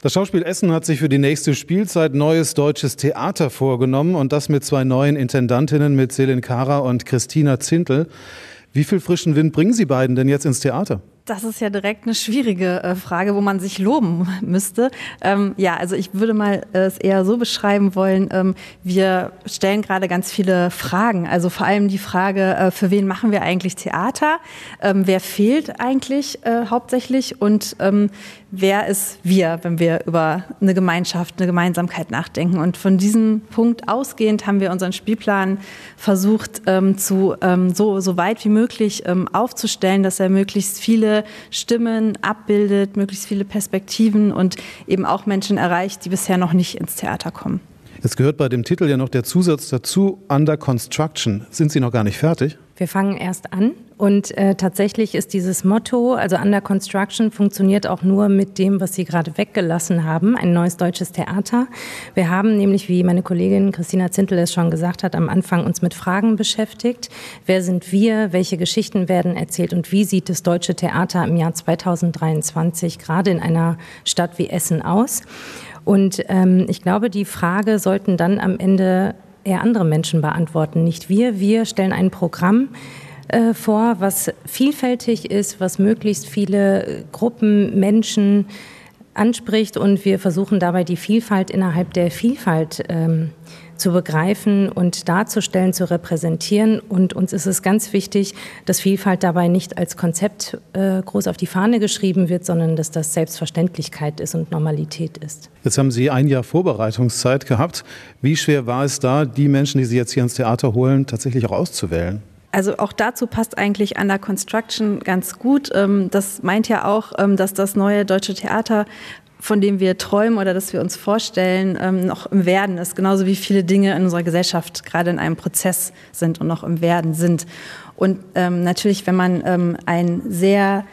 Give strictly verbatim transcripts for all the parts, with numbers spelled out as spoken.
Das Schauspiel Essen hat sich für die nächste Spielzeit neues deutsches Theater vorgenommen und das mit zwei neuen Intendantinnen, mit Selin Kara und Christina Zintl. Wie viel frischen Wind bringen Sie beiden denn jetzt ins Theater? Das ist ja direkt eine schwierige äh, Frage, wo man sich loben müsste. Ähm, ja, also ich würde mal äh, es eher so beschreiben wollen, ähm, wir stellen gerade ganz viele Fragen. Also vor allem die Frage, äh, für wen machen wir eigentlich Theater? Ähm, wer fehlt eigentlich äh, hauptsächlich? Und ähm, wer ist wir, wenn wir über eine Gemeinschaft, eine Gemeinsamkeit nachdenken? Und von diesem Punkt ausgehend haben wir unseren Spielplan versucht, ähm, zu, ähm, so, so weit wie möglich ähm, aufzustellen, dass er möglichst viele Stimmen abbildet, möglichst viele Perspektiven und eben auch Menschen erreicht, die bisher noch nicht ins Theater kommen. Es gehört bei dem Titel ja noch der Zusatz dazu, Under Construction. Sind Sie noch gar nicht fertig? Wir fangen erst an und äh, tatsächlich ist dieses Motto, also Under Construction, funktioniert auch nur mit dem, was Sie gerade weggelassen haben, ein neues deutsches Theater. Wir haben nämlich, wie meine Kollegin Christina Zintl es schon gesagt hat, am Anfang uns mit Fragen beschäftigt. Wer sind wir? Welche Geschichten werden erzählt? Und wie sieht das deutsche Theater im Jahr zweitausenddreiundzwanzig gerade in einer Stadt wie Essen aus? Und ähm, ich glaube, die Frage sollten dann am Ende eher andere Menschen beantworten, nicht wir. Wir stellen ein Programm äh, vor, was vielfältig ist, was möglichst viele Gruppen, Menschen anspricht und wir versuchen dabei die Vielfalt innerhalb der Vielfalt ähm, zu begreifen und darzustellen, zu repräsentieren. Und uns ist es ganz wichtig, dass Vielfalt dabei nicht als Konzept äh, groß auf die Fahne geschrieben wird, sondern dass das Selbstverständlichkeit ist und Normalität ist. Jetzt haben Sie ein Jahr Vorbereitungszeit gehabt. Wie schwer war es da, die Menschen, die Sie jetzt hier ins Theater holen, tatsächlich auch auszuwählen? Also auch dazu passt eigentlich Under Construction ganz gut. Das meint ja auch, dass das neue deutsche Theater, von dem wir träumen oder das wir uns vorstellen, noch im Werden ist. Genauso wie viele Dinge in unserer Gesellschaft gerade in einem Prozess sind und noch im Werden sind. Und natürlich, wenn man ein sehr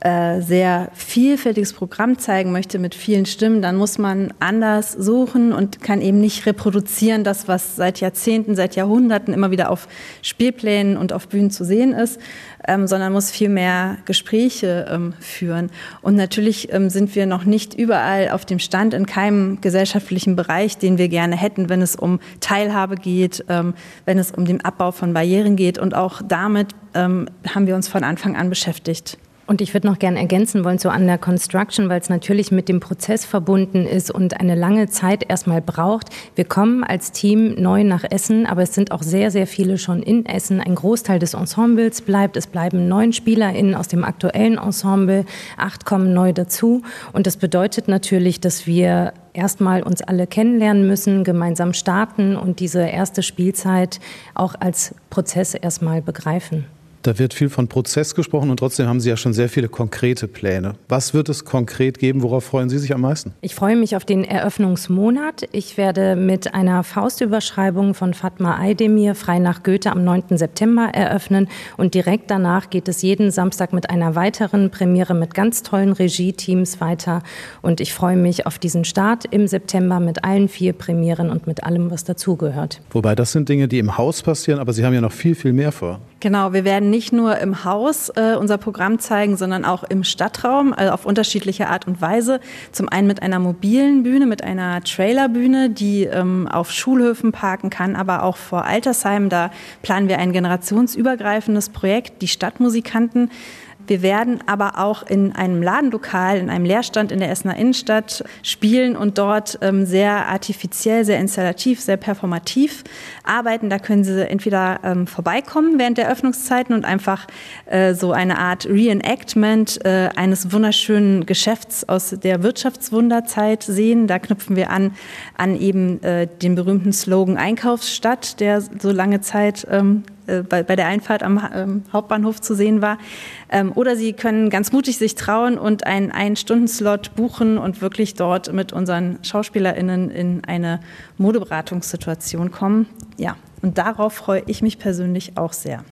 sehr vielfältiges Programm zeigen möchte mit vielen Stimmen, dann muss man anders suchen und kann eben nicht reproduzieren, das, was seit Jahrzehnten, seit Jahrhunderten immer wieder auf Spielplänen und auf Bühnen zu sehen ist, ähm, sondern muss viel mehr Gespräche ähm, führen. Und natürlich ähm, sind wir noch nicht überall auf dem Stand in keinem gesellschaftlichen Bereich, den wir gerne hätten, wenn es um Teilhabe geht, ähm, wenn es um den Abbau von Barrieren geht. Und auch damit ähm, haben wir uns von Anfang an beschäftigt. Und ich würde noch gerne ergänzen wollen zu Under Construction, weil es natürlich mit dem Prozess verbunden ist und eine lange Zeit erstmal braucht. Wir kommen als Team neu nach Essen, aber es sind auch sehr, sehr viele schon in Essen. Ein Großteil des Ensembles bleibt. Es bleiben neun SpielerInnen aus dem aktuellen Ensemble. Acht kommen neu dazu. Und das bedeutet natürlich, dass wir erstmal uns alle kennenlernen müssen, gemeinsam starten und diese erste Spielzeit auch als Prozess erstmal begreifen. Da wird viel von Prozess gesprochen und trotzdem haben Sie ja schon sehr viele konkrete Pläne. Was wird es konkret geben? Worauf freuen Sie sich am meisten? Ich freue mich auf den Eröffnungsmonat. Ich werde mit einer Faustüberschreibung von Fatma Aydemir frei nach Goethe am neunten September eröffnen. Und direkt danach geht es jeden Samstag mit einer weiteren Premiere mit ganz tollen Regie-Teams weiter. Und ich freue mich auf diesen Start im September mit allen vier Premieren und mit allem, was dazugehört. Wobei, das sind Dinge, die im Haus passieren, aber Sie haben ja noch viel, viel mehr vor. Genau, wir werden nicht nur im Haus äh, unser Programm zeigen, sondern auch im Stadtraum, also auf unterschiedliche Art und Weise. Zum einen mit einer mobilen Bühne, mit einer Trailerbühne, die ähm, auf Schulhöfen parken kann, aber auch vor Altersheimen. Da planen wir ein generationsübergreifendes Projekt, die Stadtmusikanten. Wir werden aber auch in einem Ladenlokal, in einem Leerstand in der Essener Innenstadt spielen und dort ähm, sehr artifiziell, sehr installativ, sehr performativ arbeiten. Da können Sie entweder ähm, vorbeikommen während der Öffnungszeiten und einfach äh, so eine Art Reenactment äh, eines wunderschönen Geschäfts aus der Wirtschaftswunderzeit sehen. Da knüpfen wir an an eben äh, den berühmten Slogan Einkaufsstadt, der so lange Zeit ähm, Bei, bei der Einfahrt am ähm, Hauptbahnhof zu sehen war. Ähm, oder Sie können ganz mutig sich trauen und einen Ein-Stunden-Slot buchen und wirklich dort mit unseren SchauspielerInnen in eine Modeberatungssituation kommen. Ja, und darauf freue ich mich persönlich auch sehr.